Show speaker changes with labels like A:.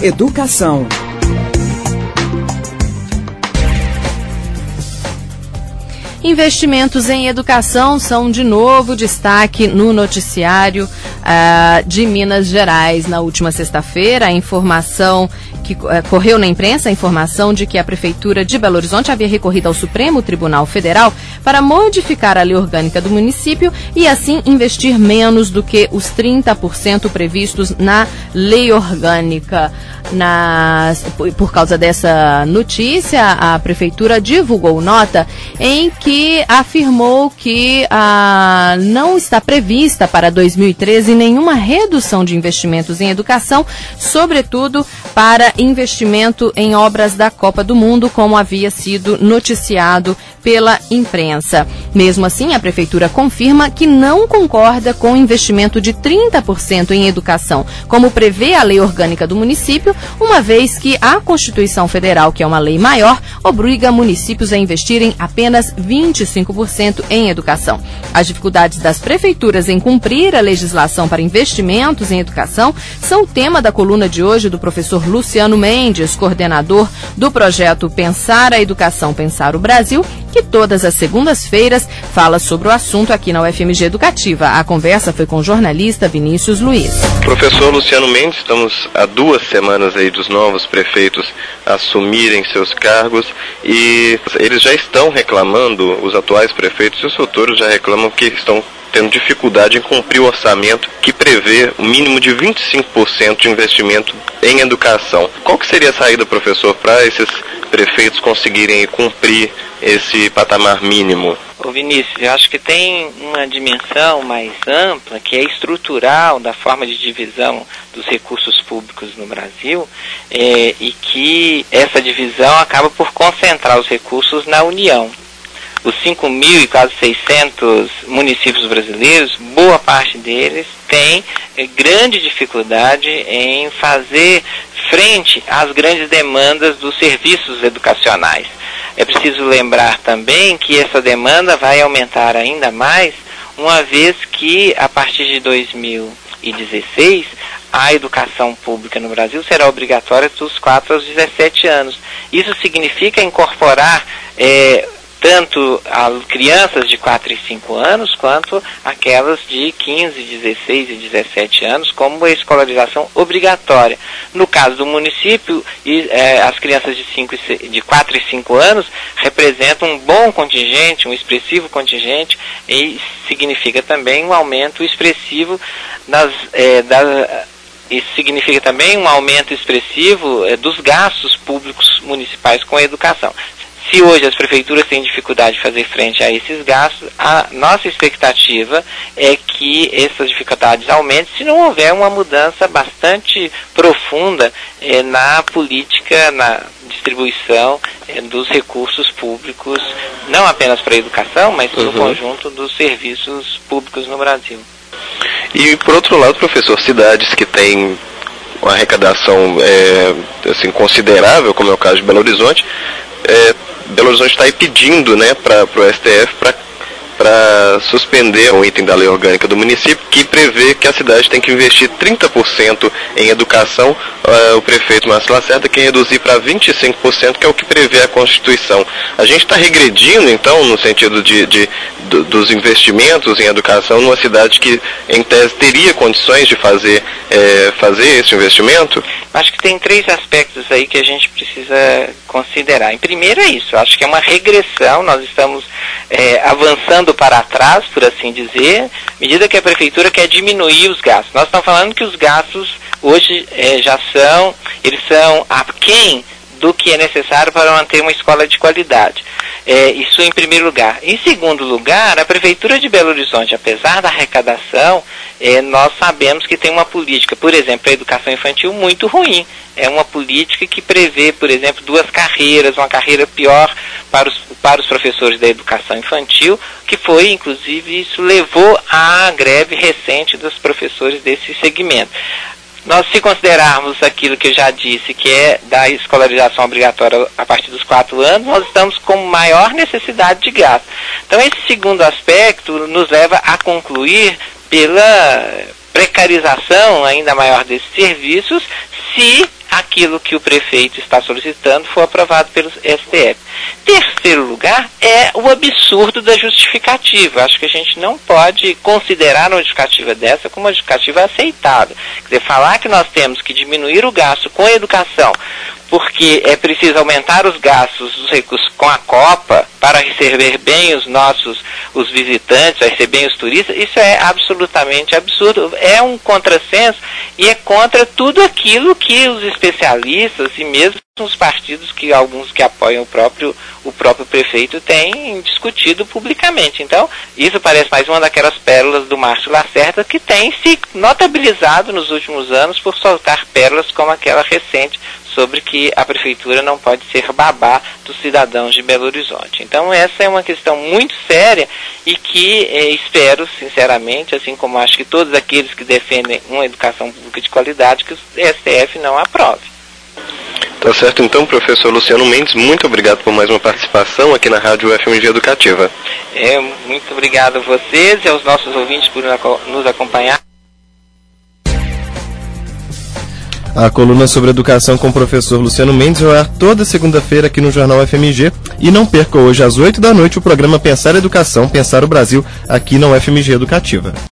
A: Educação.
B: Investimentos em educação são de novo destaque no noticiário de Minas Gerais. Na última sexta-feira, a informação que correu na imprensa, a informação de que a Prefeitura de Belo Horizonte havia recorrido ao Supremo Tribunal Federal para modificar a lei orgânica do município e assim investir menos do que os 30% previstos na lei orgânica. Por causa dessa notícia, a Prefeitura divulgou nota em que afirmou que não está prevista para 2013 nenhuma redução de investimentos em educação, sobretudo para investimento em obras da Copa do Mundo, como havia sido noticiado pela imprensa. Mesmo assim, a Prefeitura confirma que não concorda com o investimento de 30% em educação, como prevê a lei orgânica do município, uma vez que a Constituição Federal, que é uma lei maior, obriga municípios a investirem apenas 25% em educação. As dificuldades das prefeituras em cumprir a legislação para investimentos em educação são o tema da coluna de hoje do professor Luciano Mendes, coordenador do projeto Pensar a Educação, Pensar o Brasil, que todas as segundas-feiras fala sobre o assunto aqui na UFMG Educativa. A conversa foi com o jornalista Vinícius Luiz.
C: Professor Luciano Mendes, estamos há 2 semanas aí dos novos prefeitos assumirem seus cargos e eles já estão reclamando, os atuais prefeitos e os futuros já reclamam que estão tendo dificuldade em cumprir o orçamento que prevê o mínimo de 25% de investimento em educação. Qual que seria a saída, professor, para esses prefeitos conseguirem cumprir esse patamar mínimo?
D: Ô Vinícius, eu acho que tem uma dimensão mais ampla, que é estrutural da forma de divisão dos recursos públicos no Brasil, e que essa divisão acaba por concentrar os recursos na União. Os 5.000 e quase 600 municípios brasileiros, boa parte deles tem grande dificuldade em fazer frente às grandes demandas dos serviços educacionais. É preciso lembrar também que essa demanda vai aumentar ainda mais, uma vez que, a partir de 2016, a educação pública no Brasil será obrigatória dos 4 aos 17 anos. Isso significa incorporar tanto as crianças de 4 e 5 anos, quanto aquelas de 15, 16 e 17 anos, como a escolarização obrigatória. No caso do município, as crianças de 4 e 5 anos representam um bom contingente, um expressivo contingente, e significa também um aumento expressivo isso significa também um aumento expressivo dos gastos públicos municipais com a educação. Se hoje as prefeituras têm dificuldade de fazer frente a esses gastos, a nossa expectativa é que essas dificuldades aumentem se não houver uma mudança bastante profunda na política, na distribuição dos recursos públicos, não apenas para a educação, mas no conjunto dos serviços públicos no Brasil.
C: E, por outro lado, professor, cidades que têm uma arrecadação considerável, como é o caso de Belo Horizonte, Belo Horizonte está aí pedindo, né, para o STF para suspender um item da lei orgânica do município que prevê que a cidade tem que investir 30% em educação. O prefeito Márcio Lacerda quer reduzir para 25%, que é o que prevê a Constituição. A gente está regredindo, então, no sentido dos investimentos em educação numa cidade que, em tese, teria condições de fazer esse investimento?
D: Acho que tem 3 aspectos aí que a gente precisa considerar. Em primeiro é isso, acho que é uma regressão, nós estamos avançando para trás, por assim dizer, à medida que a prefeitura quer diminuir os gastos. Nós estamos falando que os gastos hoje eles são aquém do que é necessário para manter uma escola de qualidade. Isso em primeiro lugar. Em segundo lugar, a Prefeitura de Belo Horizonte, apesar da arrecadação, nós sabemos que tem uma política, por exemplo, para a educação infantil muito ruim. É uma política que prevê, por exemplo, 2 carreiras, uma carreira pior para os professores da educação infantil, que foi, inclusive, isso levou à greve recente dos professores desse segmento. Nós, se considerarmos aquilo que eu já disse, que é da escolarização obrigatória a partir dos 4 anos, nós estamos com maior necessidade de gasto. Então, esse segundo aspecto nos leva a concluir pela precarização ainda maior desses serviços, se aquilo que o prefeito está solicitando for aprovado pelo STF. Terceiro lugar é o absurdo da justificativa. Acho que a gente não pode considerar uma justificativa dessa como uma justificativa aceitável. Quer dizer, falar que nós temos que diminuir o gasto com a educação porque é preciso aumentar os gastos dos recursos com a Copa para receber bem os visitantes, receber bem os turistas, isso é absolutamente absurdo, é um contrassenso e é contra tudo aquilo que os especialistas e mesmo os partidos, alguns que apoiam o próprio prefeito, têm discutido publicamente. Então, isso parece mais uma daquelas pérolas do Márcio Lacerda que tem se notabilizado nos últimos anos por soltar pérolas como aquela recente sobre que a prefeitura não pode ser babá dos cidadãos de Belo Horizonte. Então essa é uma questão muito séria e que espero, sinceramente, assim como acho que todos aqueles que defendem uma educação pública de qualidade, que o STF não aprove.
C: Tá certo, então, professor Luciano Mendes, muito obrigado por mais uma participação aqui na Rádio UFMG Educativa.
D: Muito obrigado a vocês e aos nossos ouvintes por nos acompanhar.
A: A coluna sobre educação com o professor Luciano Mendes vai ar toda segunda-feira aqui no Jornal FMG. E não perca hoje às 8 da noite o programa Pensar Educação, Pensar o Brasil, aqui na UFMG Educativa.